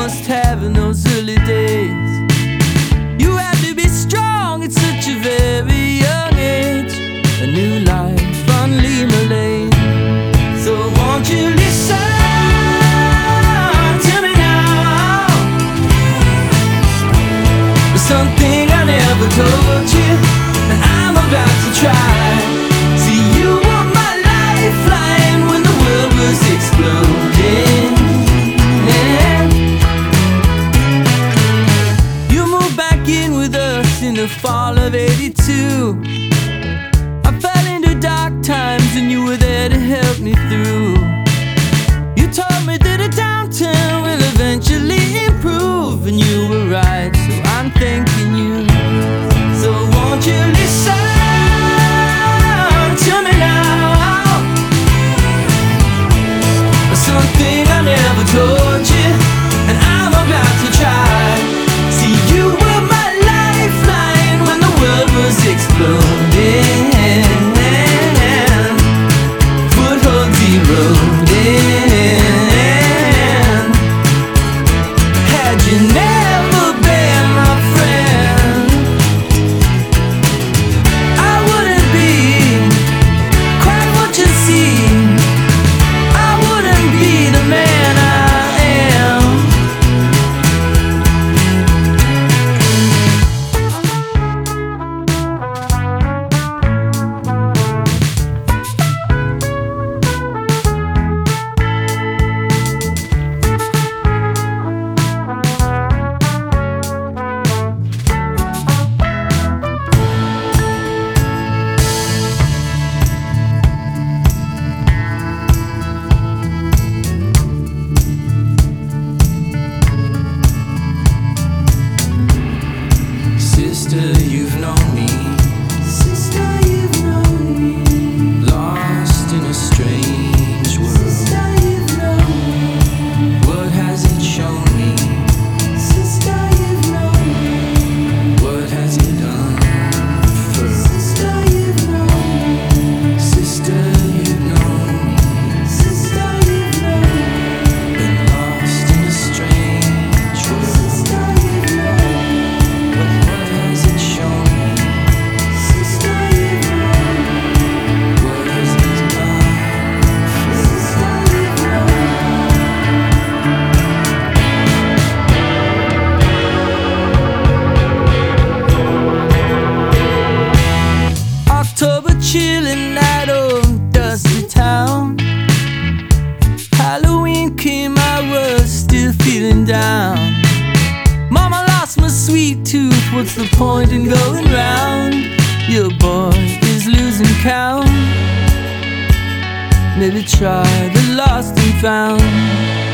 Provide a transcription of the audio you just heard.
must have in those early days. You had to be strong at such a very young age. A new life on Lima Lane. So won't you listen to me now? There's something I never told you, and I'm about to try. See, you were my lifeline when the world was exploding. You moved back in with us in the fall of '82. I fell into dark times and you were there to help me through. You told me that a downturn will eventually improve, and you were right, so I'm thanking you. So won't you listen to me now? Something I never told you, and I'm about to try. See, you were my lifeline when the world was exploding. Footholds eroding. Had you never been my friend, I wouldn't be quite what you see. I wouldn't be the man I am. Sister, you've known me. Sister, you've known me. Lost in a strange world. Sister, you've known me. What has it shown me? Sister, you've known me. What has it done for? Sister, you've known me. Sister, you've known me. Sister, you've known me. Been lost in a strange world. Sister, you've known me. What has it shown me? Sister, you've known me. What has it done for? Sister, you've known me. October chilling night, oh dusty town. Halloween came, I was still feeling down. Mama lost my sweet tooth, what's the point in going round? Your boy is losing count. Maybe try the lost and found.